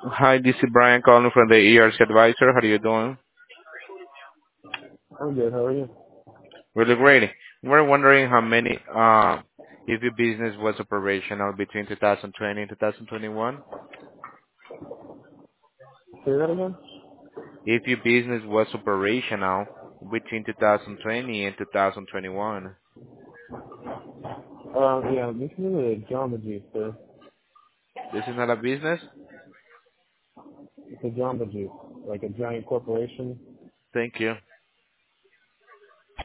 Hi, this is Brian calling from the ERC Advisor. How are you doing? I'm good. How are you? Really great. We're wondering how many, if your business was operational between 2020 and 2021. Say that again? If your business was operational between 2020 and 2021. Yeah, this is a Jamba Juice, sir. This is not a business? It's a Jamba Juice, like a giant corporation. Thank you.